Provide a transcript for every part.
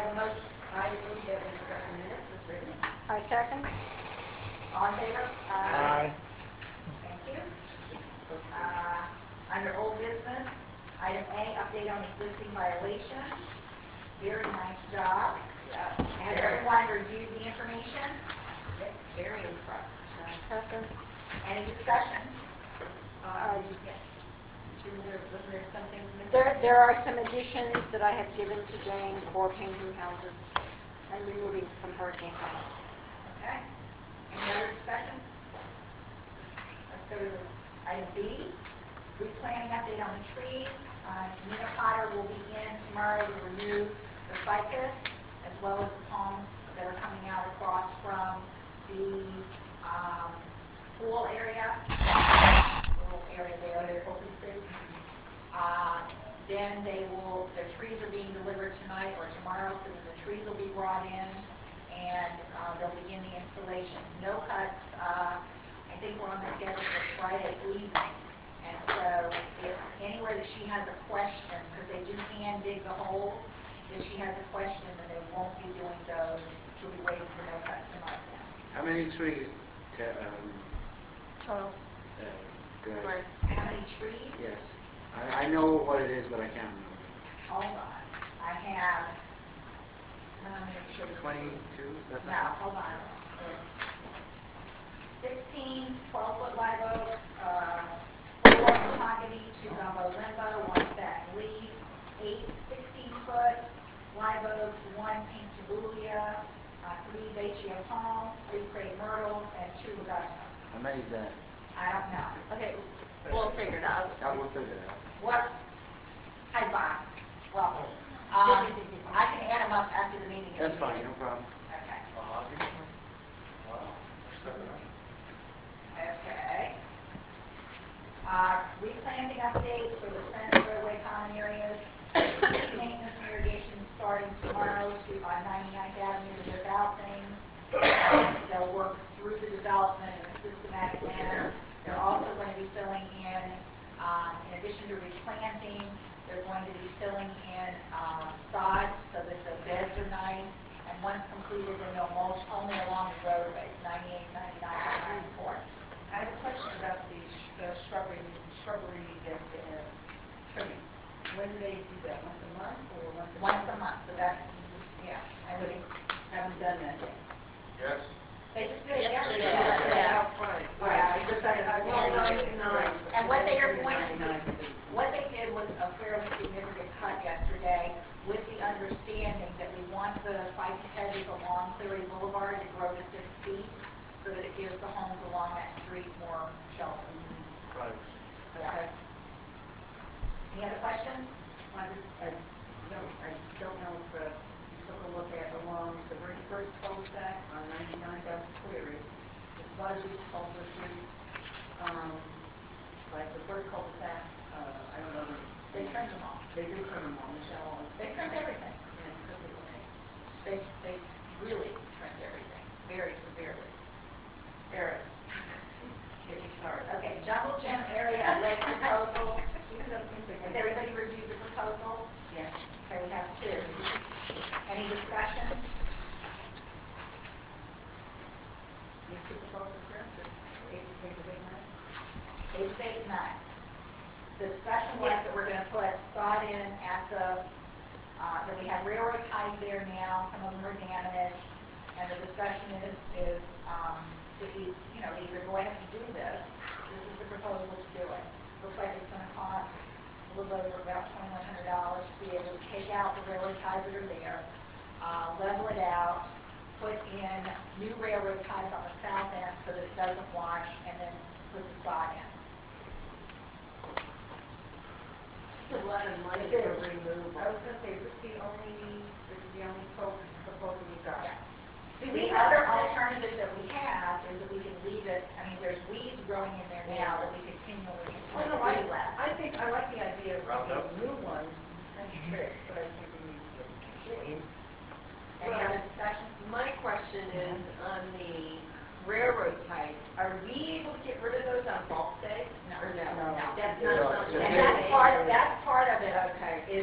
have a motion. I move that we accept the minutes as written. I second. All in favor? Aye. Thank you. Under old business, item A, update on existing violations. Very nice job. Has everyone reviewed the information? Very impressed. Second. Any discussion? Yes. Wasn't there something missing? There are some additions that I have given to Jane for painting houses and removing some hurricane panels. Okay. Any other discussion? Let's go to item B, replanting update on the trees. Nina Potter will be in tomorrow to remove the ficus as well as the palms that are coming out across from the pool area. Little area there, open space. Then the trees are being delivered tonight or tomorrow, so then the trees will be brought in and they'll begin the installation. No cuts, I think we're on the schedule for Friday evening. And so if anywhere that she has a question, because they do hand dig the holes, if she has a question, then they won't be doing those. She'll be waiting for no cuts tomorrow. How many trees? Total. Good. How many trees? Yes. I know what it is, but I can't remember. Hold on. I have, let me make sure. 22? That's No, hold on. 16 12-foot live oak, 4 mahogany, 2 gumbo limbo, 1 satin leaf, 8 16-foot live oaks, 1 pink jabulia, 3 vachia palms, 3 crepe myrtles, and 2 augusta. How many is that? I don't know. Okay, we'll figure it out. I will figure it out. What? Hi, Bob. Welcome. I can add them up after the meeting. That's fine, no problem. Okay. Okay. Replanting updates for the Center Roadway common areas. Maintenance and irrigation starting tomorrow on 99th Avenue to rip out things. They'll work through the development in a systematic manner. They're also going to be filling in addition to replanting, they're going to be filling in sod so that the beds are nice. And once completed, then they'll mulch only along the roadways, 98, 99, and 94. I have a question about the shrubbery and trimming. When do they do that? Once a month or Once a month, so that's, yeah. And So they haven't done that yet. Yes. they just did it yesterday. Yeah. Yeah, it's just like, and what they are going to do, 99. what they did was a fairly significant cut yesterday with the understanding that we want the ficus hedges along Cleary Boulevard to grow to 6 feet so that it gives the homes along that street more shelter. Right. Okay. Any other questions? I don't know if you took a look at along the very first cul-de-sac on 99 down to Cleary. There's a lot of these cul-de-sacs, like the first cul-de-sac, I don't know. They trimmed them all. They did trim them all, Michelle. They trimmed everything. They really trimmed everything, very severely. Very. Okay, jungle gym area lake proposal. Has everybody reviewed the proposal? Yes. Okay, we have 2. Any discussion? These two proposals here, take the big one. 8, 8, 9. The discussion was that we're going to put sod in at the, that we have railroad ties there now, some of them are damaged, and the discussion is if you know, either go ahead and do this is the proposal to do it. Looks like it's going to cost a little over about $2,100 to be able to take out the railroad ties that are there, level it out, put in new railroad ties on the south end so that it doesn't wash, and then put the sod in. A lot of money It for is. removal. I was going to say, is this the only proposal you got? Yeah. The other alternative that we have is that we can leave it, I mean, there's weeds growing in there now that we continually Well, no, weed less. I think, I like the idea of Roundup? new ones, and tricks, but I think we need to change. Any other discussion? My question is on the railroad ties, are we able to get rid of those on bulk day? No. Or no? No. That's No. not something. And that's part of it. Okay. Is Because that they have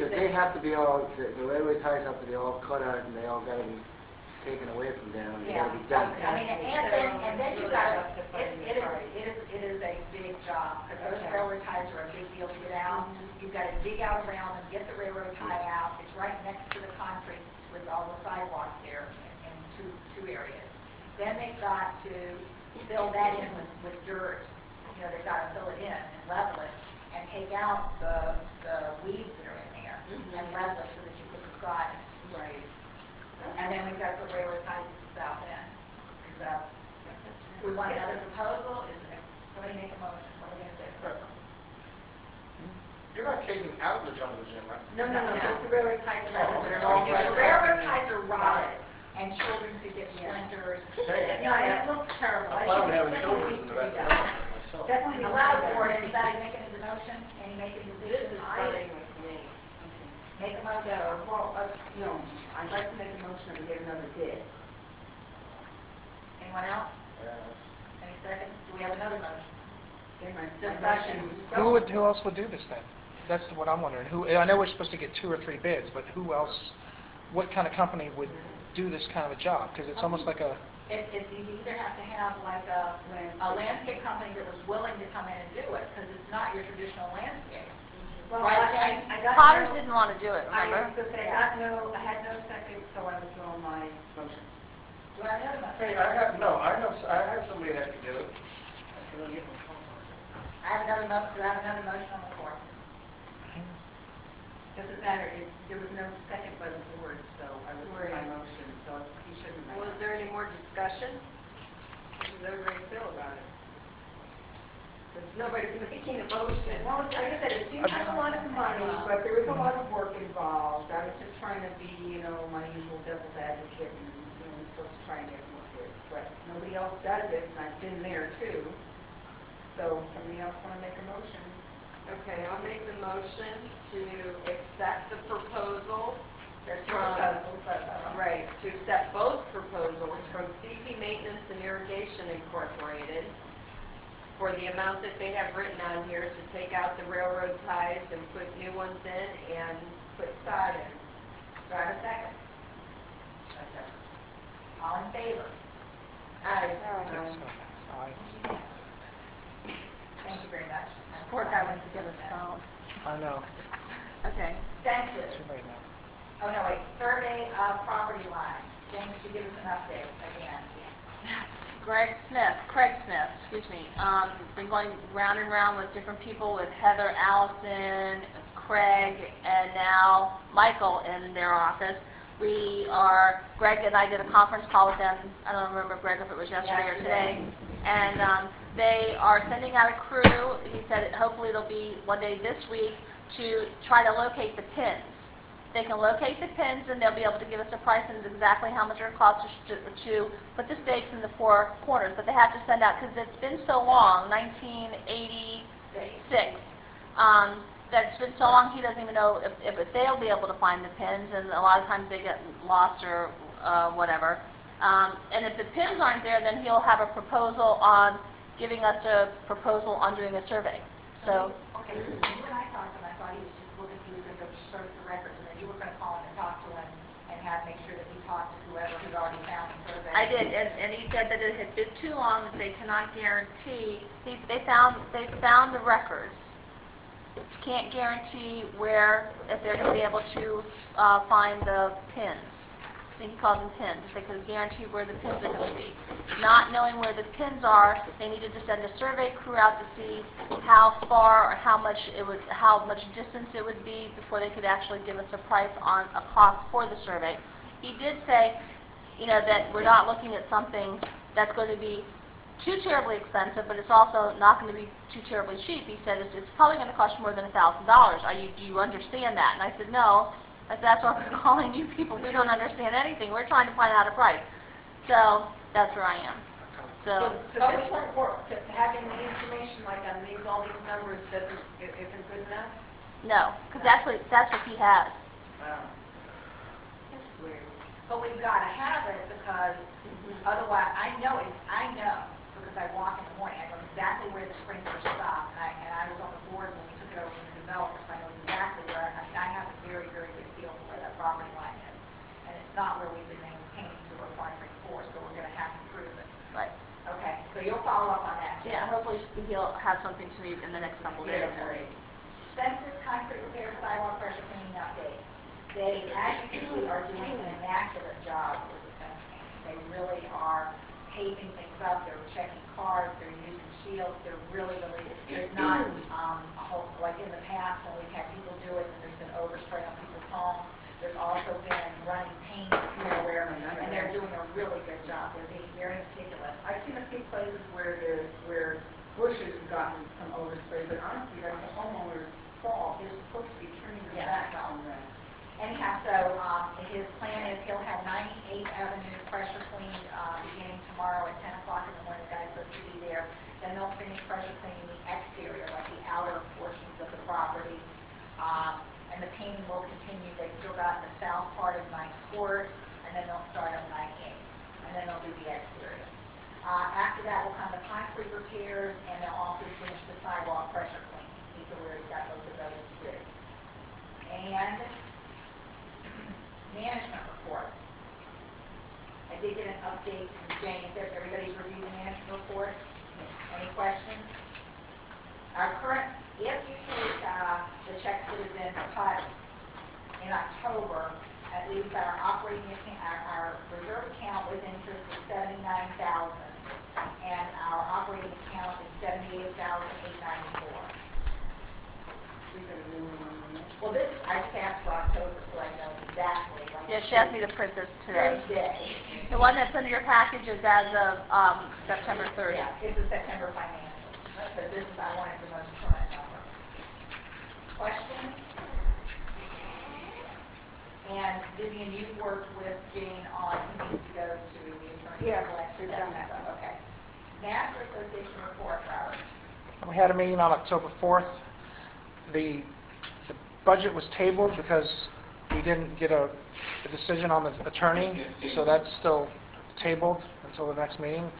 have to be all, the railway ties have to be all cut out and they all gotta be taken away from them and they Yeah, gotta be done. I mean, and then you Really gotta, justifying it the is, price. it is a big job, because those Okay. railroad ties are a big deal to get out. You've gotta dig out around them, get the railroad tie out, it's right next to the concrete with all the sidewalk there in two areas. Then they've got to fill that in with dirt, you know, they've gotta fill it in and level it, and take out the weeds that are in there, and level it so that you put the sod in. Right. And then we've got to put railroad ties at the south end. So, we want another proposal, is, somebody make a motion, what are we gonna do? You're not taking out the jungle gym, right? No, just the railroad ties are Oh, rotted. okay. The railroad ties are rotted, and children could get splinters. Dang. No, and it looks terrible. I I plan on think having it children definitely needs in to be that done. myself. Definitely needs to be Allow done. for it, is that making the motion, any making This decision? is fine with me. Make a So, motion. well, no, I'd like to make a motion that we get another bid. Anyone else? Yeah. Any seconds? Do we have another motion? Okay, my Discussion. motion- Who else would do this then? That's what I'm wondering. I know we're supposed to get 2 or 3 bids, but who else, what kind of company would do this kind of a job? Because it's almost like a, It's, you either have to have like a landscape company that was willing to come in and do it, because it's not your traditional landscape. Well, Right, I Jane? got Potters no- didn't want to do it, I remember? was going to say, I had no second, so I withdraw my motion. Do I have another motion? Hey, I have somebody that can do it. I have another do I have another motion on the floor? Doesn't matter, there was no second by the board, so I withdrew my Right. motion, so you shouldn't. Was there any more discussion? How does everybody feel about it? Because nobody's making a motion. Well, like I said, it seems like a lot of money, but there is a lot of work involved. I was just trying to be, my usual devil's advocate, and, we're supposed to try and get more bids. But nobody else does it, and I've been there too. So, somebody else want to make a motion? Okay, I'll make the motion to accept the proposal. There's two From- proposals, but, Right, to accept both proposals from CP Maintenance and Irrigation Incorporated for the amount that they have written on here to take out the railroad ties and put new ones in and put sod in. do I have a second? All in favor? Aye. that's, Thank you very much. Poor guy went to get his phone. I know. Okay. Census. Too late now. Oh, no, wait, survey of property lines. James, could you give us an update again? Craig Smith, excuse me, been going round and round with different people, with Heather, Allison, Craig, and now Michael in their office. Greg and I did a conference call with them, I don't remember, Greg, if it was yesterday or today, and they are sending out a crew. He said hopefully it'll be one day this week to try to locate the pins. They can locate the pins, and they'll be able to give us a price and exactly how much it costs to put the stakes in the 4 corners. But they have to send out, because it's been so long, 1986, that it's been so long he doesn't even know if they'll be able to find the pins, and a lot of times they get lost or whatever. And if the pins aren't there, then he'll have a proposal on giving us a proposal on doing a survey. So. Okay, so you and I talked, and I thought he was just looking, he was going to go search the records, and then you were going to call him and talk to him and make sure that he talked to whoever had already found the survey. I did, and he said that it had been too long, that they cannot guarantee, they found the records. Can't guarantee if they're going to be able to find the pins. I think he calls them pins, if they could guarantee where the pins are going to be. Not knowing where the pins are, they needed to send a survey crew out to see how far or how much distance it would be before they could actually give us a price on a cost for the survey. He did say, that we're not looking at something that's going to be too terribly expensive, but it's also not going to be too terribly cheap. He said it's probably going to cost more than $1,000. Do you understand that? And I said, no. I said, that's why we're calling you people. We don't understand anything. We're trying to find out a price. So that's where I am. So So this report, having the information like on all these numbers isn't good enough? no, because that's what he has. That's weird. But we've got to have it, because otherwise, I know, because I walk in the morning, I know exactly where the sprinklers stop, and I was on the board when we took it it over to the developer, so I know exactly where, I mean, I have a very, very good feel for where that property line is. And it's not where we've been maintaining to requirement 4, so we're gonna have to prove it. Right. Okay, so you'll follow up on that. Yeah, hopefully he'll have something to me in the next couple of days. Census concrete repair sidewalk pressure cleaning update. They, as you can see, are doing an immaculate job with the fence painting. They really are taping things up, they're checking cars, they're using shields, they're really, there's not, a whole, like in the past when we've had people do it and there's been overspray on people's homes. There's also been running paint everywhere, and they're doing a really good job. They're being very meticulous. I've seen a few places where bushes have gotten some overspray, but honestly, that's the homeowner's fault. They're supposed to be turning their Yes. back on that. Anyhow, so his plan is he'll have 98th Avenue pressure cleaned beginning tomorrow at 10 o'clock in the morning. The guy's supposed to be there. Then they'll finish pressure cleaning the exterior, like the outer portions of the property. And the painting will continue. They've still got the south part of 9th Court, and then they'll start on 98th. And then they'll do the exterior. After that will come the concrete repairs, and they'll also finish the sidewalk pressure cleaning. He's already got both of those to do. And management report. I did get an update from James that everybody's reviewed the management report. Any questions? Our current, if you take the checks that have been cut in October, at least our operating account, our reserve account with interest is 79,000, and our operating account is 78,894. Well, this, I just asked for October, so I know exactly. Like, Yeah, she asked me to print this today. Tuesday. The one that's in your package is as of September 30th. Yeah, it's a September financials, but this is, I wanted the most current number. Questions? And Vivian, you worked with Jane on who needs to go to the attorney. Yes, Collector, we've that done that. stuff. Okay. Master Association report, Robert. We had a meeting on October 4th. The budget was tabled because we didn't get a decision on the attorney, so that's still tabled until the next meeting.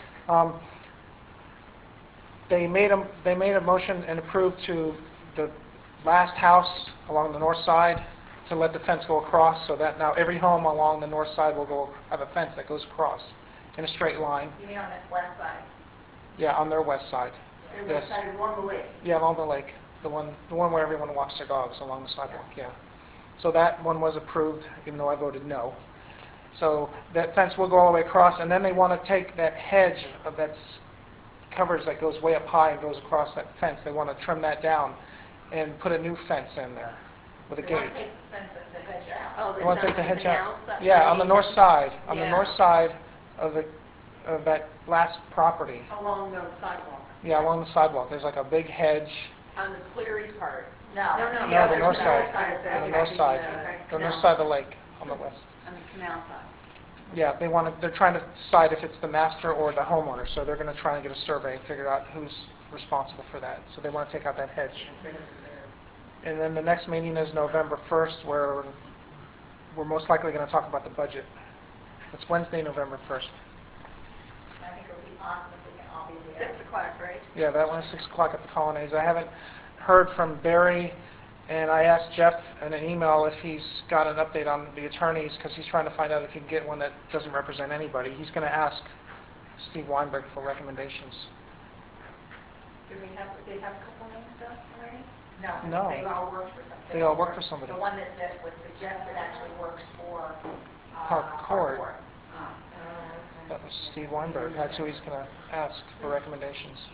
They made a motion and approved to the last house along the north side to let the fence go across, so that now every home along the north side will have a fence that goes across in a straight line. You mean on the west side? Yeah, on their west side. They Yes. decided along the way. Yeah, along the lake, the one where everyone walks their dogs along the sidewalk, yeah. So that one was approved, even though I voted no. So that fence will go all the way across, and then they want to take that hedge of that coverage that goes way up high and goes across that fence. They want to trim that down and put a new fence in there with a They want gate. to take the fence, the hedge out. Oh, They the want to take the gentleman's hedge out. house that Yeah, on the way. north side, on the Yeah. north side of that last property. Along the sidewalk. Yeah, along the sidewalk. There's like a big hedge. On the Cleary part. No. No, No, the other north side. side. On the north side. The north side of the lake, on the west. On the canal side. Yeah, they're trying to decide if it's the master or the homeowner, so they're going to try and get a survey and figure out who's responsible for that. So they want to take out that hedge. And then the next meeting is November 1st, where we're most likely going to talk about the budget. It's Wednesday, November 1st. I think it would be awesome if we can all be there. 6 o'clock, right? Yeah, that one is 6 o'clock at the Colonnades. I haven't heard from Barry, and I asked Jeff in an email if he's got an update on the attorneys, because he's trying to find out if he can get one that doesn't represent anybody. He's going to ask Steve Weinberg for recommendations. Do they have a couple names done already? No. They all work for somebody. They all work for somebody. The one that was suggested actually works for Park Court. Court. That was Steve Weinberg. That's who he's going to ask for recommendations.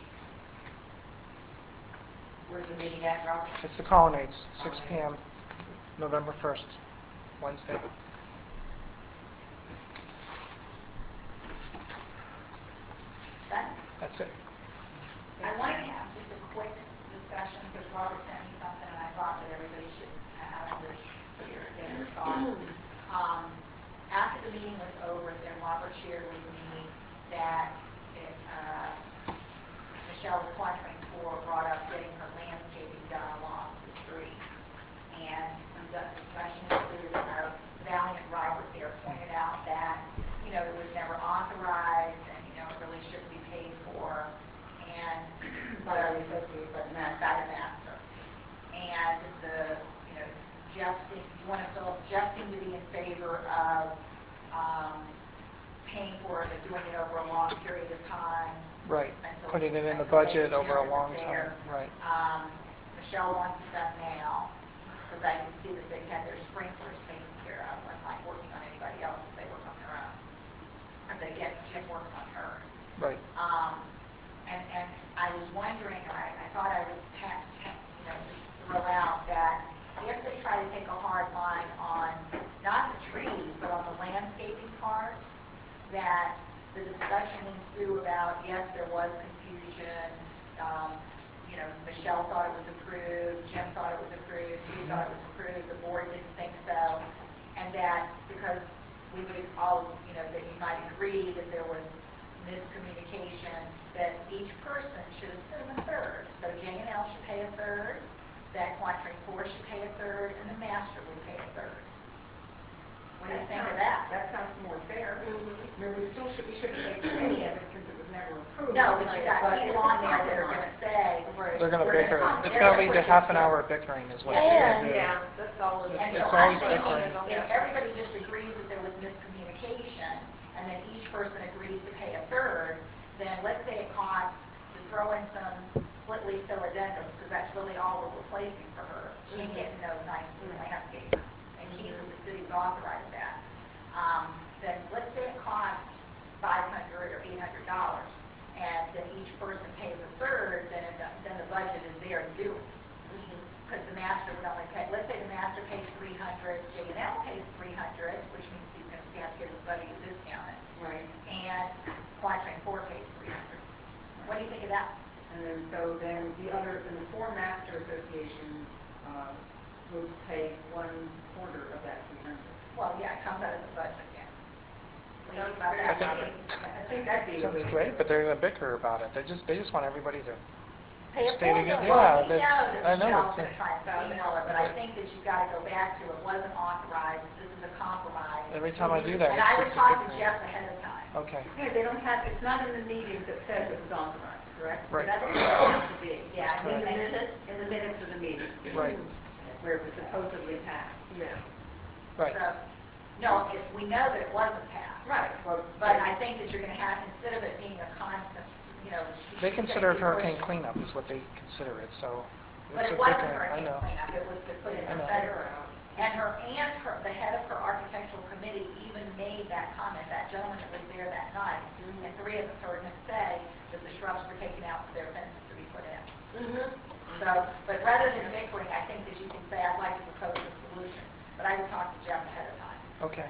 Where's the meeting at, Robert? It's the Colonnades, 6 p.m., November 1st, Wednesday. Done? That's it. I wanted to have just a quick discussion, because Robert sent me something, and I thought that everybody should have this here, get their thoughts. After the meeting was over, then Robert shared with me that Michelle Quattrin-Four brought up getting her landscaping done along the street. And the discussion included our valiant Robert there pointed out that, it was never authorized, and, it really shouldn't be paid for. And By the associate, but by the master. favor of paying for it, but doing it over a long period of time. Right, Until- putting it in the until they budget over a determine long that time, they're- right. Michelle wants it done now, because I can see that they've had their sprinklers taken care of, unlike working on anybody else if they work on their own. And then again, Jim works on hers. Right. And I was wondering, and I thought I would just throw out that if they try to take a hard line on, not the trees, but on the landscaping part, that the discussion ensue about, yes, there was confusion, Michelle thought it was approved, Jim thought it was approved, Steve thought it was approved, the board didn't think so, and that because we would all, that you might agree that there was miscommunication, that each person should assume a third. So J&L should pay a third, that Quatrain 4 should pay a third, and the master would pay a third. What do you think of that? That sounds more fair. I mean, we shouldn't pay for any of it since it was never approved. No, but you got But people it's a on there that are compromise. gonna say, They're gonna We're bicker. gonna- It's they're gonna lead to gonna half an put hour of bickering is what it's Yeah. gonna do. Yeah, that's all it and is. so It's I'm always thinking, bickering. if everybody just agrees that there was miscommunication, and then each person agrees to pay a third, then let's say it costs to throw in some split leaf philodendrons, because that's really all we're replacing for her. She ain't getting no nice new landscape, and Keith with the city's authorized that. Then let's say it costs $500 or $800, and then each person pays a third, then the budget is there to do it. Because the master would only pay, let's say the master pays $300, J&L pays $300, which means he's going to have to give everybody a discount, Right. and Quatrain 4 pays $300. What do you think of that? And then, so then the four master associations would pay 1/4 of that 300. Well, yeah, it comes out of the budget, yeah. What do you think about Sounds that? fair. I think that'd be. Sounds great, but they're gonna bicker about it. They just want everybody to Pay a stay formula. together. Well, Yeah, we know that's, that I know, Michelle's it's, going to try and steamroll it, but I think that you've got to go back to it wasn't authorized, this is a compromise. every time I do that, And it's I would just a talk to bickering. Jeff ahead of time. Okay, Yeah, they don't have, it's not in the meetings that says it was authorized, correct? Right. That's what it has to be. Yeah, In the Right. minutes, in the minutes of the meeting, right, where it was supposedly passed. Yeah. right. So, no, we know that it wasn't passed. Right. But I think that you're going to have, instead of it being a constant, They consider it hurricane cleanup is what they consider it, so But it's a it wasn't bickering, I hurricane know. cleanup, it was to put in I a know. federal. And the head of her architectural committee even made that comment, that gentleman that was there that night, and three of us heard him say that the shrubs were taken out for their fences to be put in. So, but rather than bickering, I think that you can say, I'd like to propose a solution, but I would talk to Jeff ahead of time. Okay,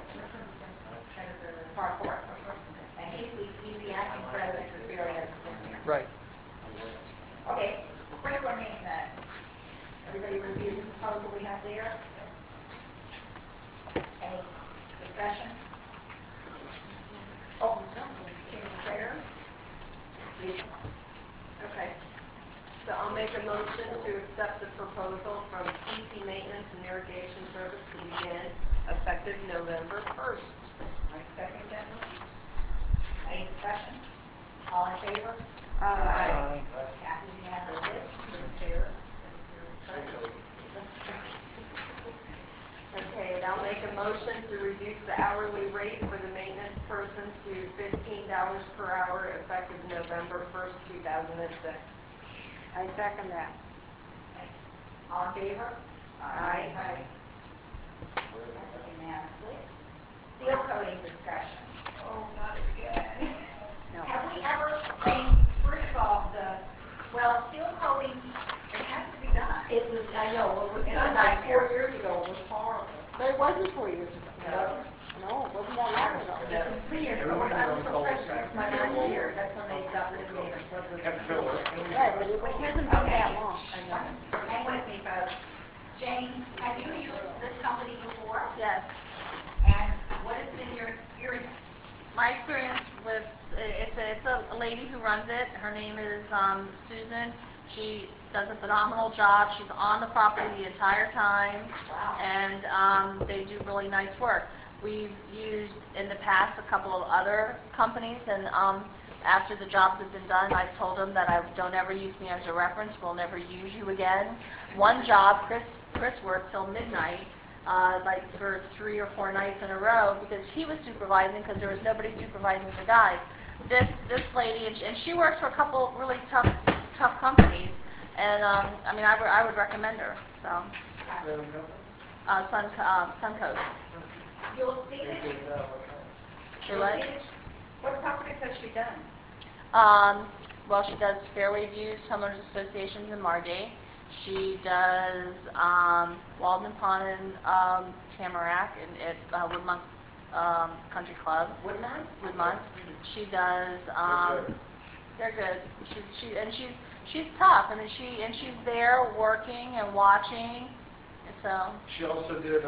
Part four. And he's the acting president, because Barry hasn't been here. right. Okay, sprinkler maintenance. Everybody review the proposal we have there? Any discussion? Oh, King Fair? Okay. So I'll make a motion to accept the proposal from CP Maintenance and Irrigation Service to begin effective November 1st. I second that motion. Any discussion? All in favor? Aye. Passes unanimously. Fair. Okay, and I'll make a motion to reduce the hourly rate for the maintenance person to $15 per hour effective November 1st, 2006. I second that. All in favor? Aye. Passes unanimously. Seal coating discussion. Oh, not again. No. Have we ever, first of all, seal coating, it has to be done. It was, I know, it was It's done a like nightmare. 4 years ago, it was horrible. But it wasn't 4 years ago. No, it wasn't that long ago. It was 3 years ago, I was so president, it was my first year, that's when they got rid of me. Right, but it hasn't been that long. Hang with me, folks. Jane, have you used this company before? Yes. And what has been your experience? My experience with, it's a lady who runs it. Her name is Susan. She does a phenomenal job. She's on the property the entire time, Wow. and they do really nice work. We've used in the past a couple of other companies, and after the jobs have been done, I've told them that don't ever use me as a reference. We'll never use you again. One job, Chris worked till midnight like for 3 or 4 nights in a row because he was supervising because there was nobody supervising the guys. This lady, and she works for a couple really tough companies, and I mean, I would recommend her. So, Suncoast. You'll see that she, Say what? What properties has she done? Well, she does Fairway Views Homeowners Associations in Margate. She does Walden Pond and Tamarack at Woodmont Country Club. Woodmont. She does. They're good. She's tough. I mean, she's there working and watching. And so She also did,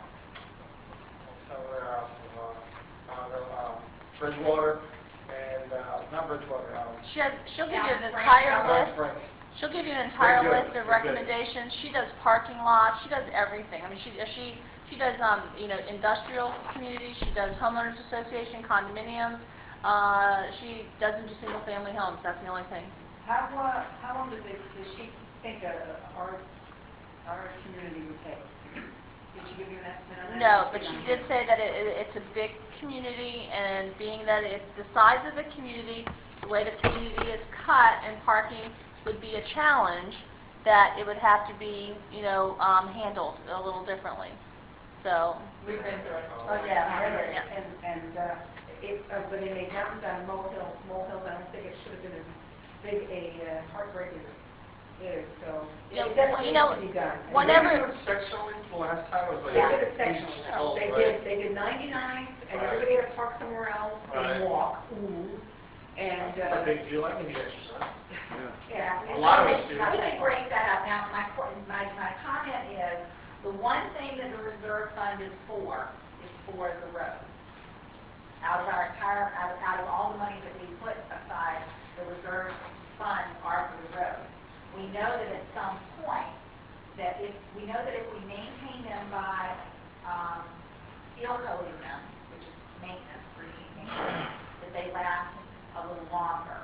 Bridgewater and, not Bridgewater, she'll give you an Down entire Springs. list. Springs. She'll give you an entire They're good. list of They're good. recommendations. She does parking lots. She does everything. I mean, she does industrial communities. She does homeowners association, condominiums. She doesn't do single family homes. That's the only thing. How long does she think our community would take? Did she give you an estimate on that? No, but she did say that it's a big community, and being that it's the size of the community, the way the community is cut, and parking would be a challenge, that it would have to be, handled a little differently. So, we've been through it. Oh, yeah, really. Yeah. But in a down molehills, I don't think it should have been as big a heartbreak as it is, so. Yeah, It definitely well, needs to be done. whenever- Did they do it sectionally the last time? It was like They Yeah. did it each sectionally. hole, They right? did 99s, and Right. everybody had to park somewhere else Right. and walk, and, It's a big deal, I can get exercise. Yeah. A lot of us do. We can break that up. Now, my comment is, the one thing that the reserve fund is for the roads. Out of all the money that we put aside, the reserve funds are for the roads. We know that at some point, if we maintain them by seal coating them, which is maintenance, routine maintenance, that they last a little longer.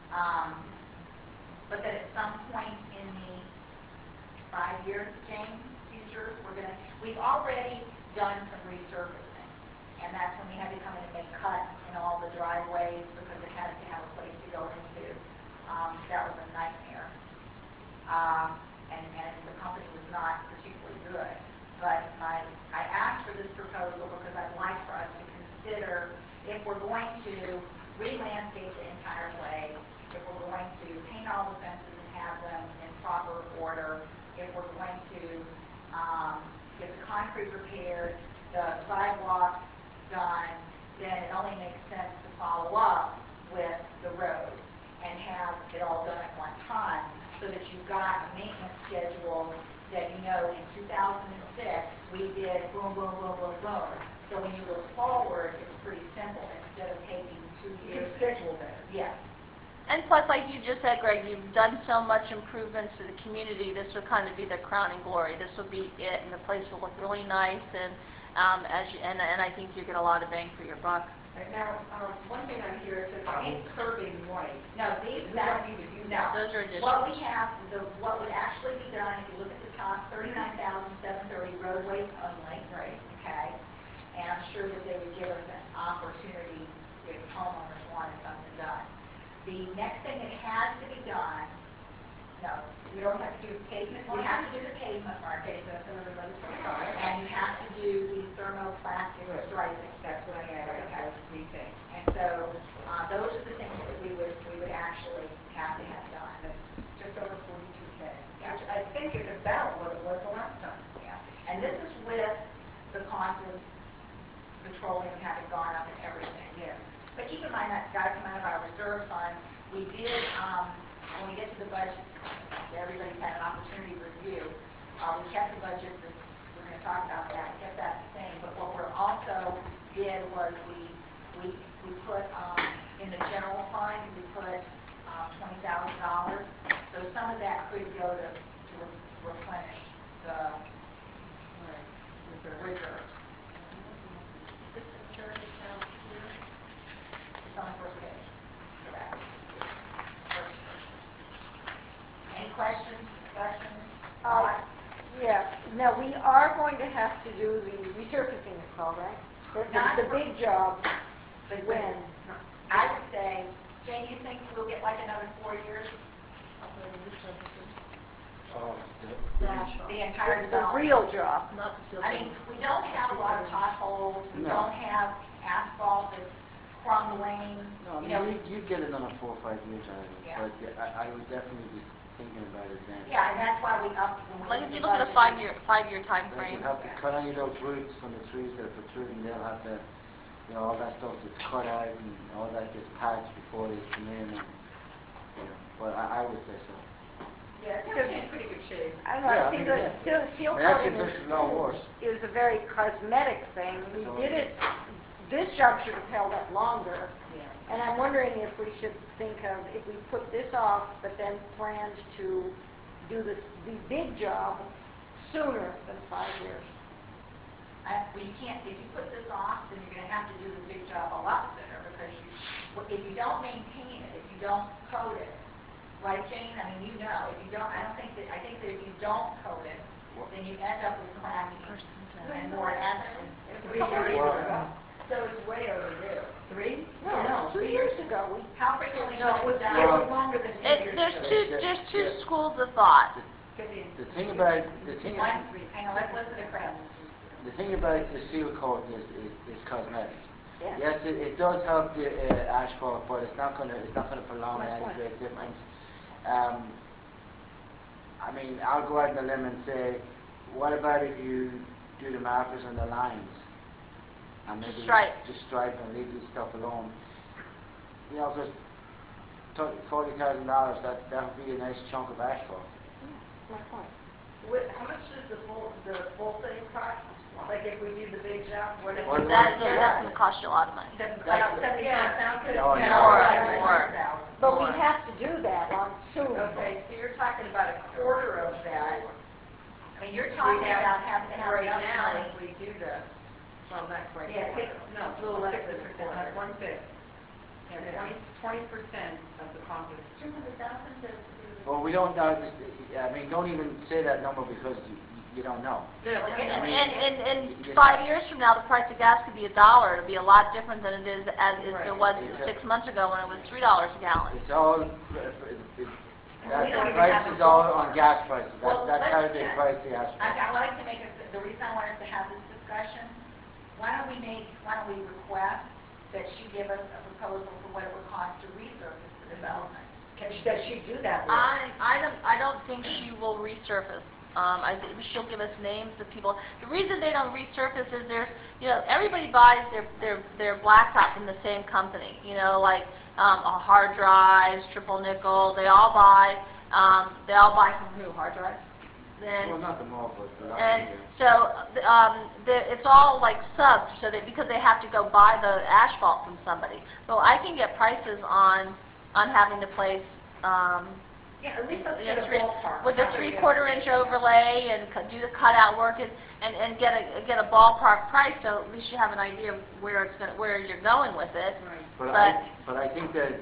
But that at some point in the 5-year, James, future, we've already done some resurfacing. And that's when we had to come in and make cuts in all the driveways because it had to have a place to go into. That was a nightmare. And the company was not particularly good. But I asked for this proposal because I'd like for us to consider if we're going to re-landscape the entire way, if we're going to paint all the fences and have them in proper order, if we're going to get the concrete repaired, the sidewalks done, then it only makes sense to follow up with the roads and have it all done at one time so that you've got a maintenance schedule that in 2006 we did boom, boom, boom, boom, boom. So when you look forward, it's pretty simple instead of taking 2 you years. can schedule better. Yes. And plus, like you just said, Greg, you've done so much improvements to the community. This would kind of be the crowning glory. This will be it, and the place will look really nice. And and I think you get a lot of bang for your buck. Right now, one thing on here, it says paint curbing white. No, these, We don't need to do no. that. Those are additions. What we have, what would actually be done, if you look at the top, 39,730 roadways only. Right. Okay? And I'm sure that they would give us an opportunity if homeowners wanted something done. The next thing that has to be done, no, We don't have to do pavement. you have to do the pavement Okay, markings, so that's another 1125. and you have to do the thermoplastic Good. striping. That's what I added, Okay. those 3 things. And so, those are the things that we would actually have to have done. That's just over 42K, Yeah. which I think is about what it was the last time. Yeah. And this is with the cost of petroleum having gone up and everything. Yes. But keep in mind, that's got to come out of our reserve fund. We did, when we get to the budget, everybody's had an opportunity to review. We kept the budget, we're going to talk about that, kept that the same. But what we're also did was we put, in the general fund, we put $20,000. So some of that could go to replenish the reserves. This security account here. It's on the first page. Correct. First page. Any questions, discussions? Yeah, no, Now, we are going to have to do the resurfacing, it's called, right? Not The for- big job, But when? I would say, Jane, you think we'll get like another 4 years? Oh, The entire The development? real job. I mean, we don't have a lot of potholes, we No. don't have asphalt that's crumbling, No, I you know. mean, you'd get another 4 or 5 years out of it, Yeah. but yeah, I would definitely be thinking about it then. Yeah, and that's why we upped when we. Like did if the you look at a budget. five-year time Like frame. you'll have to cut any of those roots from the trees that are protruding, they'll have to, you know, all that stuff gets cut out and all that gets patched before they come in and, you know, but I would say so. Yeah, it's actually in pretty good shape. I don't know, Yeah, I I think mean, the yeah. seal And actually, coating this is no worse. is a very cosmetic thing. We did it, this job should have held up longer. Yeah. And I'm wondering if we should think of, if we put this off, but then planned to do the big job sooner than 5 years. Well, you can't, if you put this off, then you're gonna have to do the big job a lot sooner, because if you don't maintain it, if you don't coat it, right, Jane? I mean, you know, if you don't, I think that if you don't coat it, then you end up with cracking and more acid. So it's way overdue. 3? No, 2 years ago, How frequently No, it should was, it it be done? was longer than 2 years ago. There's two Yeah. schools of thought. The thing about, One, hang on, let's listen to Chris. the thing about the seal coating is cosmetic. Yes. Yes, it does help the asphalt, but it's not gonna prolong My any point. great difference. I mean, I'll go out on a limb and say, what about if you do the markers and the lines? And maybe Stripe. just stripe and leave this stuff alone. You know, because $40,000, that would be a nice chunk of asphalt. my point. How much does the full thing cost? Like if we do the big job, what if? Well, That's gonna cost you a lot of money. About 75,000? Oh, Yeah, no. more. But we have to do that on soon. Okay, so you're talking about a quarter of that. I mean, you're talking We have about having to have right enough now, money. if we do the, well, not quite. Yeah, No, It's a little less than 60%, like 1/5. Yeah. Yeah, 20% of the composite. 200,000 to do Well, we don't know, I mean, don't even say that number because you don't know. And 5 years from now, the price of gas could be $1. It'll be a lot different than it is as it was 6 months ago when it was $3 a gallon. It's all, the price is all on gas prices. Well, That's how let's they check. price the asphalt. I'd like to make the reason I wanted to have this discussion, why don't we request that she give us a proposal for what it would cost to resurface the development? Does she do that? I don't think she will resurface. I think she'll give us names of people. The reason they don't resurface is everybody buys their blacktop from the same company. Like hard drives, triple nickel. They all buy from who? Hard drives. Well, not the mall, but the And lot. so it's all like subbed, so because they have to go buy the asphalt from somebody. So I can get prices on having the place Yeah, at least let's get a ballpark. with a 3/4 inch overlay and do the cutout work and get a ballpark price, so at least you have an idea of where you're going with it. But I think that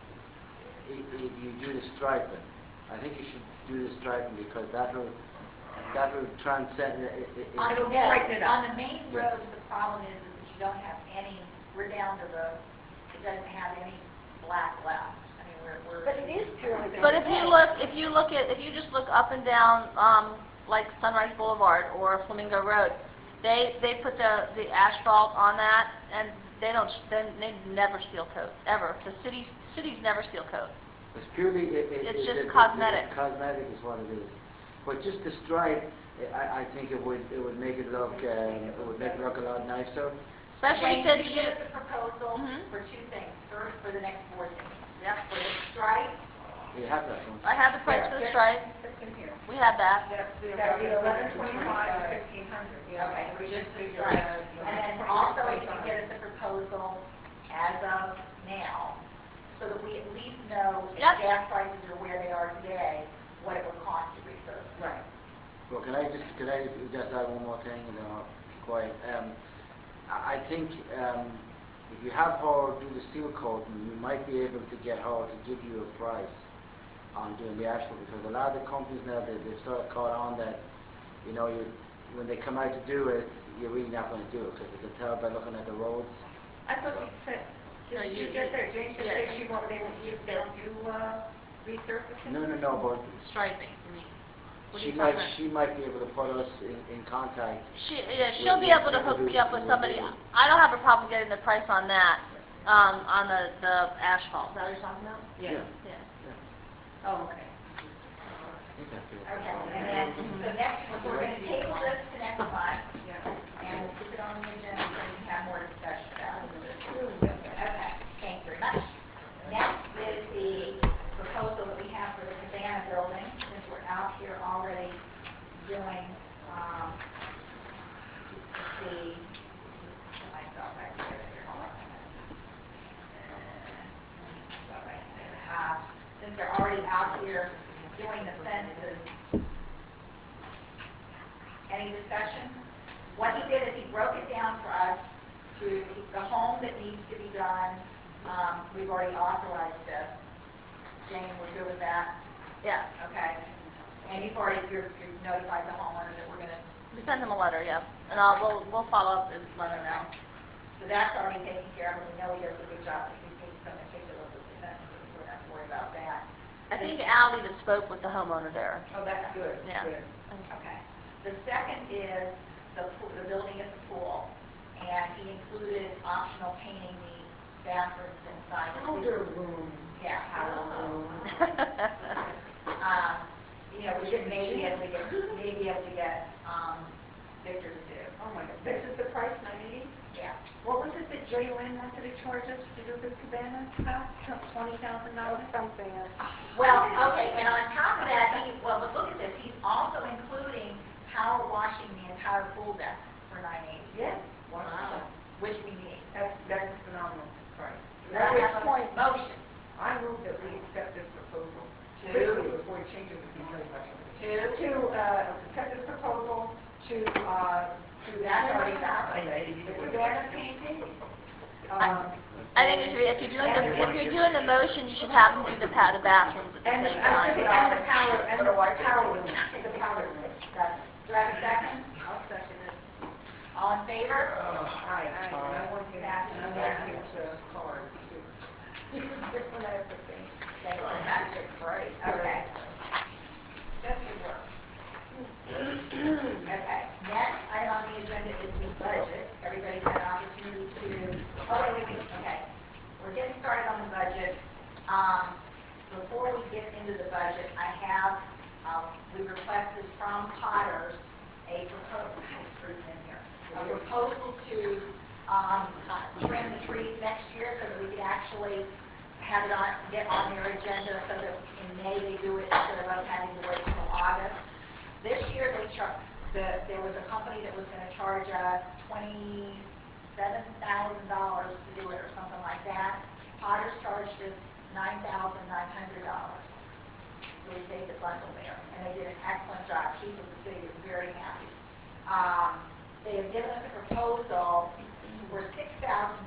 if you do the striping, I think you should do the striping because that will transcend. On the brighten it up. on the main roads, the problem is that you don't have any, we're down to it doesn't have any black left. I mean, we're. But it is purely. But if you just look up and down, like Sunrise Boulevard or Flamingo Road, they put the asphalt on that, and they never seal coat ever. The cities never seal coat. It's purely. It's just cosmetic. Cosmetic is what it is. But just the stripe, I think it would make it look a lot nicer. Especially Jane, since you give us a proposal for two things. First, for the next board meeting. Yep. For the stripe, You have that one. I have the price for the stripe. it's in here. We have that. That'd be 1125 to 1500. Okay, for just the stripe. And then also, if you can get us a proposal as of now, so that we at least know if Yep. gas prices are where they are today, what it would cost to resurface. Right. Well, can I just add one more thing and then I'll be quiet. I think if you have Hall do the seal coating, you might be able to get Hall to give you a price on doing the asphalt because a lot of the companies now they've sort of caught on that you when they come out to do it, you're really not going to do it, because they can tell by looking at the roads. I thought you said, No, did you- you get that, Jane just yeah. said she won't, they don't do resurfacing? No, but Striping, you mean? What are she you might, talking she might be able to put us in contact. she'll be able to hook you up with somebody. I don't have a problem getting the price on that, on the asphalt. Is that what you're talking about? Yeah. Yeah. Oh, okay. I think that's it. Okay, and then, so next, so we're gonna table this to next month, Yeah. and we'll keep it on the agenda so we can have more discussion about it. Okay, thank you very much. Next is the proposal that we have for the Cabana building, since we're out here already doing, the, put myself back together here, hold on a minute. So right there. Since they're already out here doing the fences, any discussion? What he did is he broke it down for us to the home that needs to be done. We've already authorized this. Jane, we're good with that? Yeah. Okay. And you've notified the homeowner that we're gonna, We send them a letter, yeah, and we'll follow up and let them know. so that's already taken care of, and we know he does a good job because he's being so meticulous with the fences, so we're not to worry about that. I think Al even spoke with the homeowner there. Oh, that's good. Yeah. Good. Okay. The second is the building at the pool, and he included optional painting the bathrooms inside. Powder room. Yeah, powder room. We may be able to get Victor to do. Oh my God, this is the price, 980? Yeah. What was it that Jay Lynn wanted to charge us to do the cabana house? $20,000? Something. Well, okay, and on top of that, but look at this, he's also including power washing the entire pool deck for $980, Yes. Wow. which we need. That's a phenomenal price. Do I have a motion? I move that we accept this proposal. To? Before we change it, we can really much. To? To accept this proposal to That's already done. the cabana painting. I think it should be, if you're doing the motion, you should have them do the bathrooms at the And same the time. powder room. The powder room. Do I have a second? I'll second it. All in favor? Aye. And I want his, and I want his cards too. When I have to think. Thank you very much. Right. Okay. That's good work. Okay, next item on the agenda is the budget. Everybody's had an opportunity to, wait, okay. We're getting started on the budget. Before we get into the budget, I have, we requested from Potters a proposal to trim the trees next year so that we could actually have it get on their agenda so that in May they do it instead of us having to wait until August. This year there was a company that was going to charge us $27,000 to do it or something like that. Potters charged us $9,900. So we saved a bundle there, and they did an excellent job. Chief of the city was very happy. They have given us a proposal for $6,000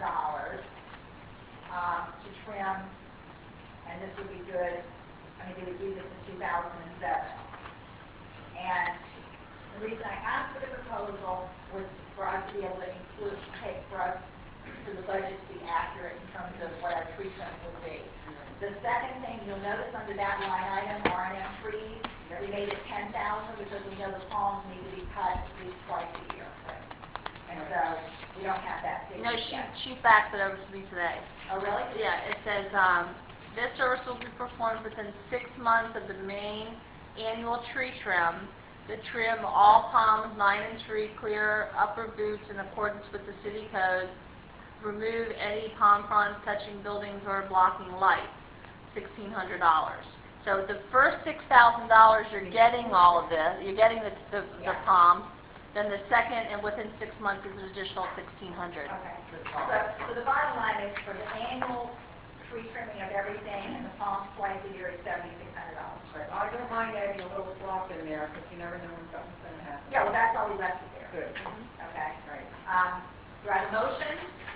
to trim, and this would be good. I mean, they would do this in 2007. And the reason I asked for the proposal was for us to be able to for the budget to be accurate in terms of what our tree trim would be. The second thing you'll notice under that line item, R&M trees, we made it 10,000 because we know the palms need to be cut at least twice a year. And so we don't have that figured No, yet. she faxed it over to me today. Oh, really? Yeah, it says, this service will be performed within 6 months of the main annual tree trim to trim all palms 9 3 clear upper boots in accordance with the city code. Remove any palm fronds touching buildings or blocking lights, $1,600. So the first $6,000 you're getting all of this, you're getting the palms. Then the second, and within 6 months, is an additional $1,600. Okay. So the bottom line is for the annual tree trimming of everything and the palms twice a year is $7,600. But I don't mind adding a little slop in there, because you never know when something's going to happen. Yeah, well, that's why we left it there. Good. Okay. Right. Do I have a motion?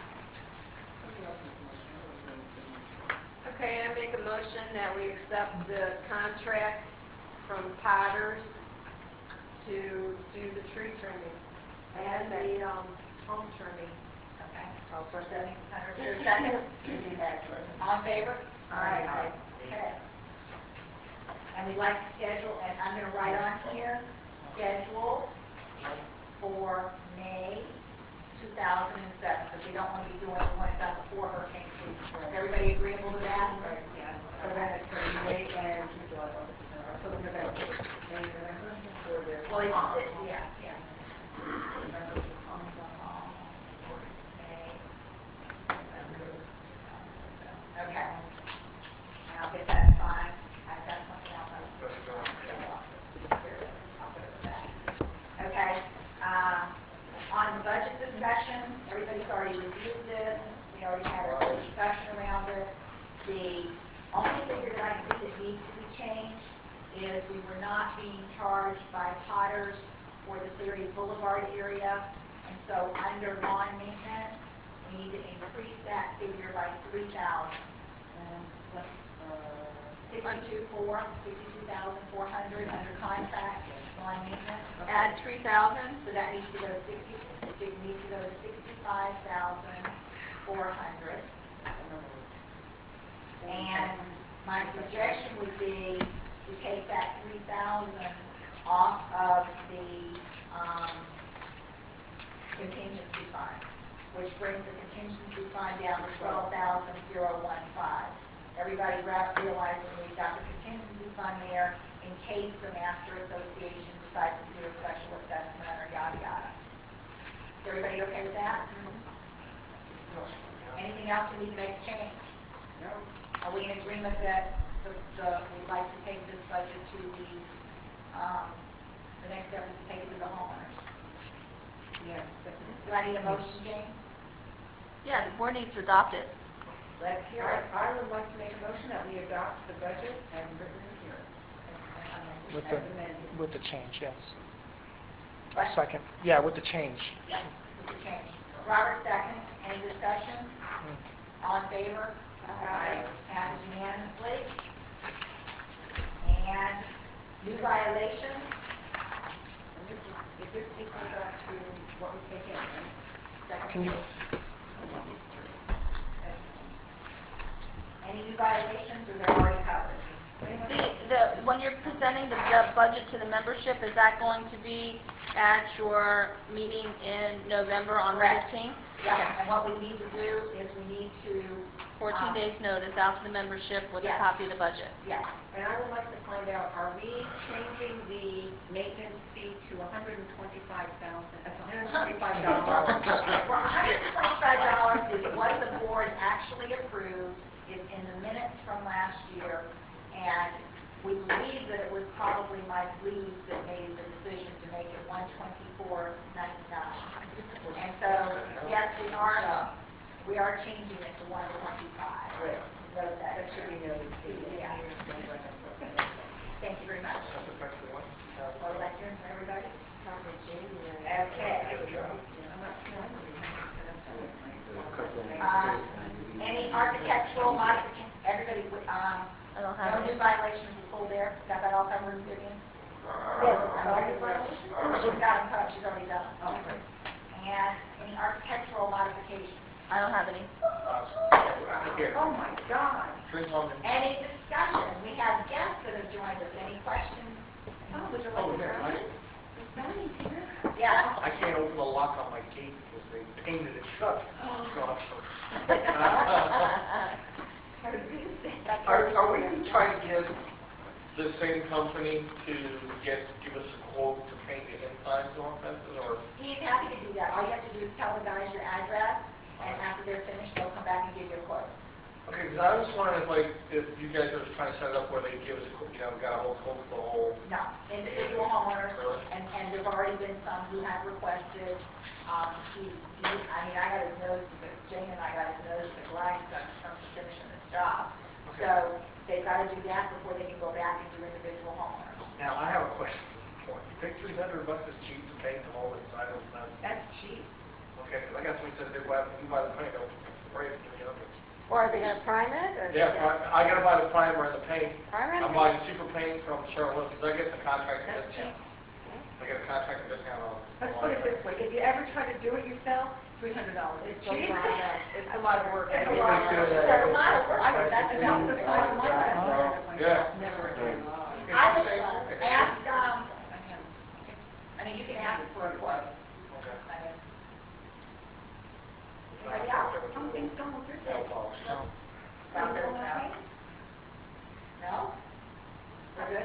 Okay, I make a motion that we accept the contract from Potters to do the tree trimming and the home trimming. Okay, for 700, is there a second? All in favor? Aye. Okay. And we'd like to schedule, and I'm gonna write on here, schedule for May 2007, because we don't want to be doing the ones done before hurricane season. Is everybody agreeable to that? Yes, so then it's going to be May and October, November. May, November, or the. Well, yeah. Okay. And I'll get that signed. I've got something else. I'll put it back. Okay. On the budget discussion, everybody's already reviewed this. We already had a discussion around it. The only figure that I see that needs to be changed is we were not being charged by Potters for the Cleary Boulevard area. And so under lawn maintenance, we need to increase that figure by 3,000. What's, 62,400 under contract, lawn maintenance. Add 3,000. So that needs to go to 65,400. And my suggestion would be to take that 3,000 off of the contingency fund, which brings the contingency fund down to 12,015. Everybody realizing we've got the contingency fund there in case the master association decides to do a special assessment or yada yada. Is everybody okay with that? Anything else we need to make a change? no, Are we in agreement that we'd like to take this budget to the next step is to take it to the homeowners? yes. Do I need a motion, Jane? Yeah, the board needs to adopt it. Let's hear I it. I would like to make a motion that we adopt the budget as written here, With as the, amended. with the change, yes. What? Second, yeah, with the change. Yes, with the change. Robert seconds. Any discussion? All in favor? Aye. Passes unanimously. And new violations. Is this equal back to what we take in, right? Can you, Any new violations, or they're already covered? When you're presenting the budget to the membership, is that going to be at your meeting in November on the Correct. 15th? Yeah, and what we need to do is we need to... 14 days notice out to the membership with a Yes. copy of the budget. Yes. And I would like to find out, are we changing the maintenance fee to $125,000? That's $125. Well, $125 is what the board actually approved. It's in the minutes from last year, and we believe that it was probably Mike Lees that made the decision to make it $124.99. And so, yes, we are changing it to $125. Great. Note that. That should be noted too. Yeah. Thank you very much. What was I hearing from everybody? Probably January. Okay. I'm not sure. Any architectural modification, everybody, I don't have no new any. violations were pulled there? Got that all covered, Vivian? Yes, all the violations? She's got them covered, she's already done them. And any architectural modifications? I don't have any. Here, Oh, my God. drink on the... Any discussion? We have guests that have joined us. Any questions? Oh, would you Oh, like to yeah, go? I- Donnie's here. Yeah. I can't open the lock on my gate because they painted it shut. So Are we trying to get the same company to give us a quote to paint the insides of our fences, or? He's happy to do that. All you have to do is tell the guys your address, and after they're finished, they'll come back and give you a quote. Okay, because I was wondering if you guys are trying to set it up where they give us, got a whole quote for the whole. No, individual homeowners, Really? and there've already been some who have requested, I got his nose, Jane and I got his nose to the grindstone in terms of finishing this job. So they've got to do that before they can go back and do individual homeowners. Now, I have a question. You think $300 is cheap to paint the whole inside of the fence? That's cheap. Okay, because I got somebody said they buy the paint, they'll spray it and do the other. Or are they gonna prime it, or? Yeah, I gotta buy the primer and the paint. Primer and I'm paint? buying super paint from Sherwin Williams, because I get the contract. That's cheap. I get a contractor discount on. Let's put it this way, if you ever try to do it yourself, $300. It's a lot of, it's a lot of work. It's a lot of work. That's About the size of my house. Yeah. Never again. I would ask, I mean, you can ask for a quote. Okay. I mean, Anybody else? How are things going with your side? About this now? No? We're good?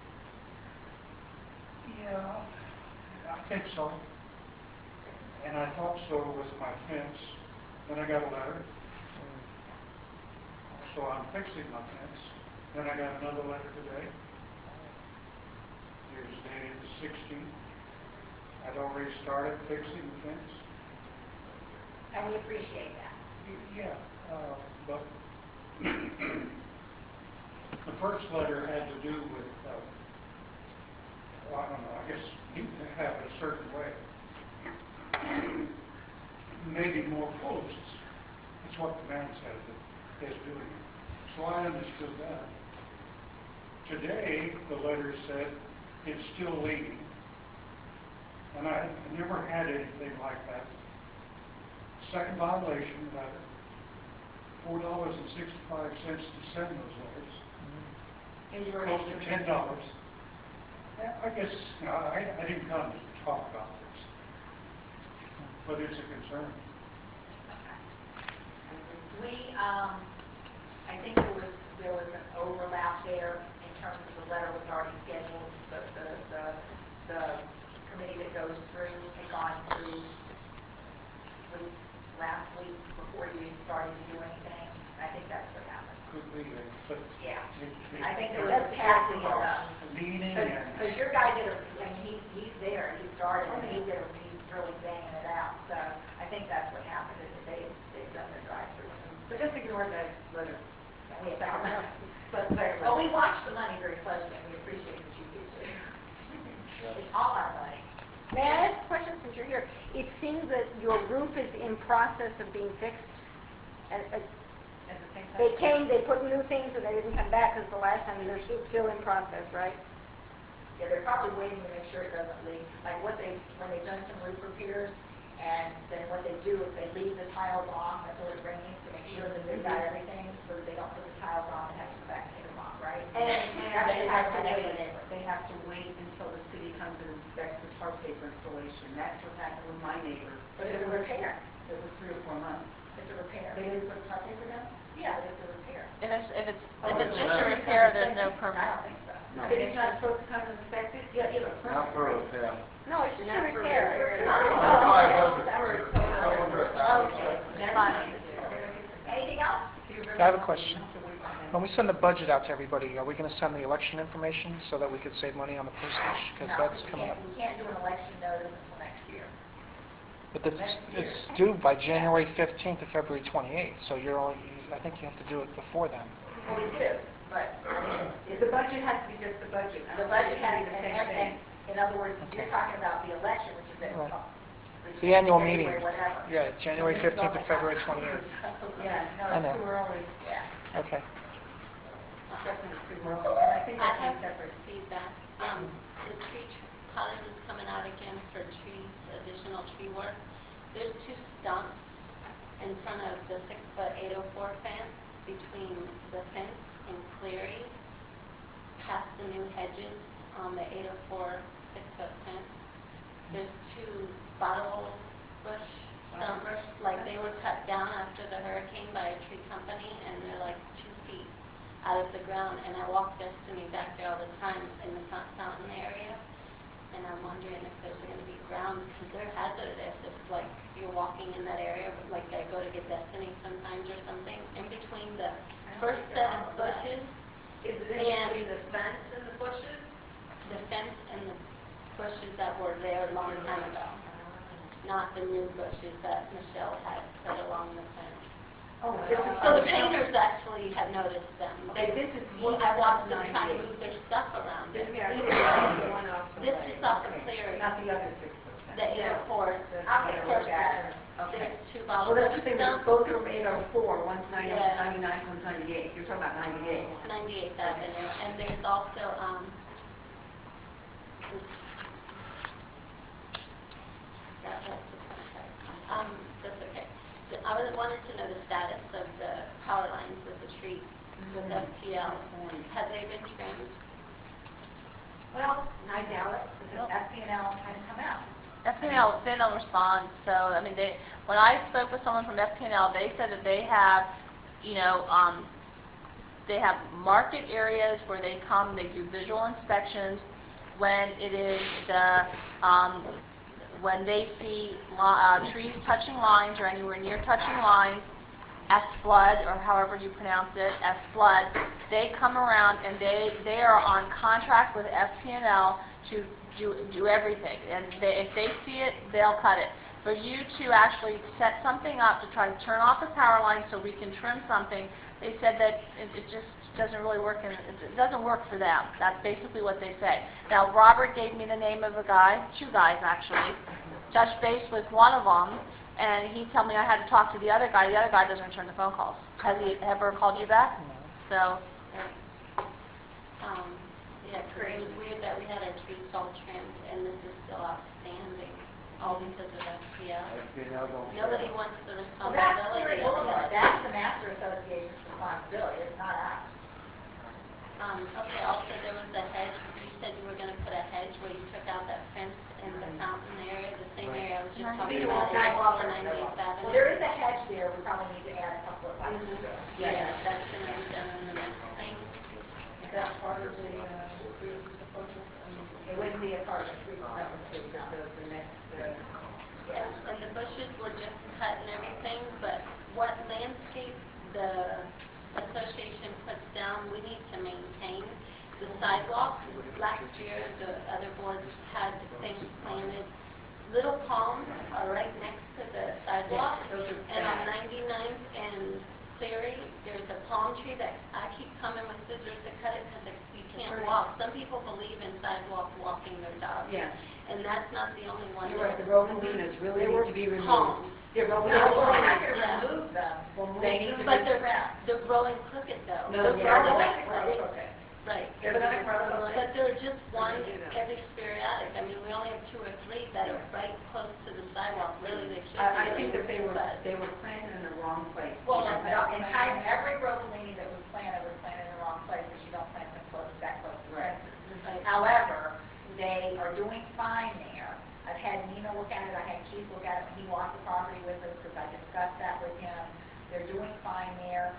Yeah, I think so. And I thought so with my fence. Then I got a letter. So I'm fixing my fence. Then I got another letter today. It was dated the 16th. I'd already started fixing the fence. And we appreciate that. Yeah, but the first letter had to do with, well, I don't know, I guess you can have it a certain way. Maybe more posts. That's what the man said that is doing it. So I understood that. Today, the letter said it's still leaking. And I never had anything like that. Second violation letter, $4.65 to send those letters. And you were Close to $10. Yeah, I guess, you know, I didn't come to talk about this, but it's a concern. We, I think there was an overlap there in terms of the letter was already scheduled. The committee that goes through had gone through last week before you started to do anything. I think that's what happened. Could be, but Yeah. it- I think there was a passing of leaning and, because your guy did I mean, he's there, he started, and he's really banging it out. So I think that's what happened, is that they've done their drive-through. So just ignore that letter. But we watch the money very closely, and we appreciate that you do too. It's all our money. May I ask a question since you're here? It seems that your roof is in process of being fixed. And, At the same time? they came, they put new things, and they didn't come back because the last time they're still in process, right? Yeah, they're probably waiting to make sure it doesn't leak. Like when they've done some roof repairs, and then what they do is they leave the tiles off until it rains to make sure that they've got everything, so that they don't put the tiles on and have to go back and take them off, right? And They have to wait. They have to wait until the city comes and inspects the tar paper installation. That's what happened with my neighbor. But it's a repair. It was 3 or 4 months. It's a repair. They didn't put tar paper down? Yeah, but it's a repair. If it's just a repair, there's no permit. I don't think so. No, City's not supposed to come and inspect it? Yeah, you have a permit. not for repair. No, it's just a Not for repair. That's fine. Anything else? I have a question. When we send the budget out to everybody, are we going to send the election information so that we could save money on the postage? Because No, that's coming up. We can't do an election notice until next year. But it's due by January 15th to February 28th, so I think you have to do it before then. Well, we do, but I mean, The budget has to be just the budget. the budget has, to be the same thing. in other words, you're talking about the election, which is at Right. the The annual January, meeting. whatever. Yeah, January 15th to February 28th. Yeah, I no, know. it's too early. Yeah. Okay. Definitely too early. And I think I that's have separate. feedback. The cottage is coming out again for trees, additional tree work. There's 2 stumps in front of the 6-foot 804 fence between the fence and Cleary, past the new hedges on the 804 6-foot fence. There's 2 bottle bush stumps, like they were cut down after the hurricane by a tree company, and they're like 2 feet out of the ground. And I walk Destiny back there all the time in the front fountain area, and I'm wondering if there's going to be ground, because they're hazardous if, like, you're walking in that area, like I go to get Destiny sometimes or something, in between the first set of bushes, Is it in between the fence and the bushes? the fence and the bushes that were there a long time ago, not the new bushes that Michelle had put along the fence. Oh, this is. So the painters actually have noticed them. Okay, this is Well, east I of watched them try to 98. move their stuff around This it. is Yeah, east this of is the 98. one off the This way. is off of Okay, Cleary, not the other 6-foot the fence. 804. I'll take a look at it. Okay. There's 2 Well, bottle that's bush the thing, there's stumps, both of them 804, one's Yeah. 99, one's 98. You're talking about 98. 98th Avenue, and there's also That's just gonna cut. That's okay. I wanted to know the status of the power lines with the trees with FPL. Have they been trimmed? Well, I doubt it, because FPL hadn't come out. FPNL, they don't respond, so, I mean, when I spoke with someone from FPNL, they said that they have, they have market areas where they come, they do visual inspections when it is when they see trees touching lines or anywhere near touching lines, S-flood, or however you pronounce it, S-flood, they come around and they are on contract with FPNL to do everything. And if they see it, they'll cut it. For you to actually set something up to try to turn off the power line so we can trim something, they said that it just doesn't really work, and it doesn't work for them. That's basically what they say. Now, Robert gave me the name of a guy, 2 guys actually, touched base with one of them, and he told me I had to talk to the other guy. The other guy doesn't return the phone calls. Has he ever called you back? So, Yeah, because it was weird that we had our trees all trimmed, and this is still outstanding, all because of FPL. Nobody wants the Well, that's responsibility clear, of it. that's the Master Association's responsibility, it's not ours. Okay, also there was a hedge, you said you were gonna put a hedge where you took out that fence in the fountain area, the same area I was just talking about, Sidewalk. 498th Avenue. Well, there is a hedge there, we probably need to add a couple of lights to it. Yeah, that's gonna be done in the next thing. Is that part of the tree proposal? It wouldn't be a part of the tree That plan. would be the next, And the bushes were just cut and everything, but what landscape the association puts down, we need to maintain. The sidewalks, last year, the other boards had things planted. Little palms are right next to the sidewalk. those are And on bad. 99th and Cleary, there's a palm tree that I keep coming with scissors to cut it because you can't walk. Some people believe in sidewalk walking their dogs. Yeah. And that's not the only one. You're right, the Robulinas really need to be removed. Palms. Yeah, No, we're not Robulinas. gonna Yeah. remove them, They need to But be they're growing crooked though. No, They're yeah. growing They're crooked. crooked. Right. They're gonna grow. But they're just one every spiriatic. I mean, we only have 2 or 3 that are right close to the sidewalk. Really, they should be. I think that they But- were planted in the wrong place. Well, every Rosalini that was planted in the wrong place, because you don't plant them that close to Right. fences. Right. However, they are doing fine there. I've had Nina look at it, I had Keith look at it, he walked the property with us, because I discussed that with him. They're doing fine there,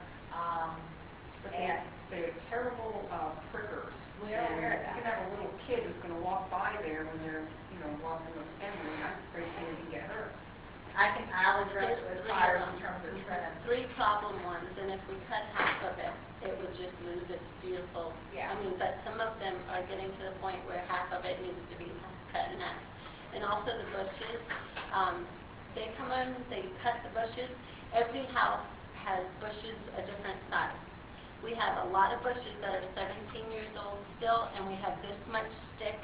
But and they're terrible prickers. We are And aware of that. You can have a little kid who's gonna walk by there when they're, walking with family, I'm afraid they can get hurt. I'll address it with fires in terms of trimming. 3 problem ones, and if we cut half of it, it would just lose its beautiful. Yeah. I mean, but some of them are getting to the point where half of it needs to be cut in half. And also the bushes, they come in, they cut the bushes. Every house has bushes a different size. We have a lot of bushes that are 17 years old still, and we have this much stick,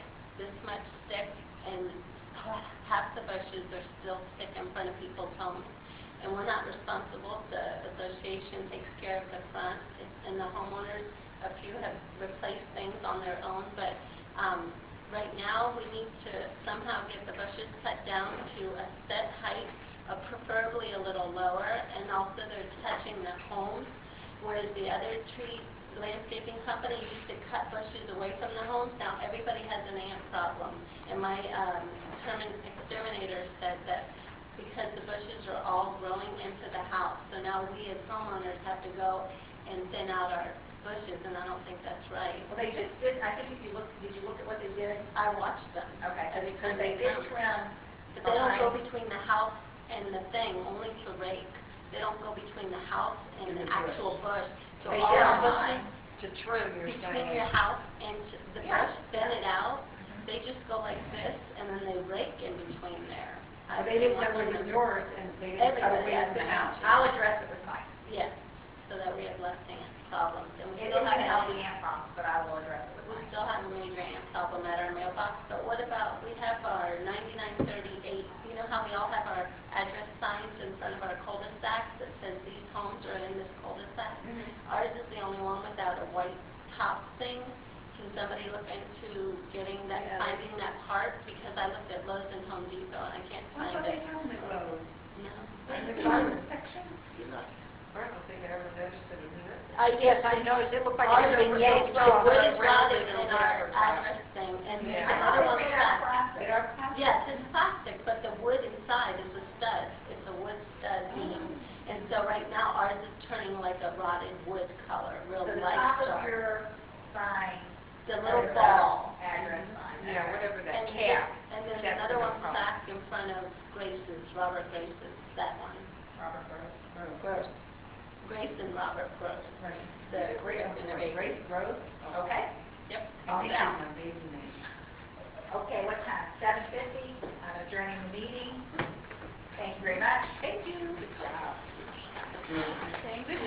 and half the bushes are still stick in front of people's homes. And we're not responsible. The association takes care of the front, and the homeowners, a few have replaced things on their own, but right now we need to somehow get the bushes cut down to a set height, preferably a little lower, and also they're touching the homes, whereas the other tree landscaping company used to cut bushes away from the homes. Now everybody has an ant problem, and my exterminator said that because the bushes are all growing into the house, so now we as homeowners have to go and thin out our bushes, and I don't think that's right. Well, they just did, I think if you look, did you look at what they did? I watched them. Okay, Every because time they they did come. trim. But they don't go behind- between the house and the thing, only to rake. They don't go between the house and the actual bush. So They all did our on bushes mine. To trim, you're between saying. your house and the Yeah. bush, thin it out, they just go like this, and then they rake in between there. Well, they didn't know it was yours, and they didn't cut Everybody away has from the an house. ant. I'll address it with Mike. Yes, so that we have less ant problems, and we It still isn't have gonna help the ant problems, but I will address it with We Mike. still have a major ant problem at our mailbox, but what about, we have our 9938, you know how we all have our address signs in front of our cul-de-sacs that says these homes are in this cul-de-sac? Ours is the only one without a white top thing. Can somebody look into getting that, finding that part? Because I looked at Lowe's and Home Depot and I can't I find thought they it. found the road. No. In the garden section? You're not. I don't think I ever noticed it was missing. Yes, I noticed, it looked like Ours it had is been the yanked the off. wood is Around rotted it or in our whatever. address thing, and there's Yeah. another one It's back. plastic. They are plastic. Yes, it's plastic, but the wood inside is a stud. It's a wood stud beam. And so right now ours is turning like a rotted wood color, real So the light top of dark. your sign. The little is a ball. Address sign. Yeah, whatever that And cap. And there's That's another the one problem. back in front of Grace's, Robert Grace's, that one. Robert Gross. Gross. Grace and Robert Gross. Right. The Grace renovation. Grace Gross? Okay, Yep. I'll All make that. my baby name. okay, what time? 7:50, I'm adjourning the meeting. Thank you very much. Thank you. Good job. Thank you.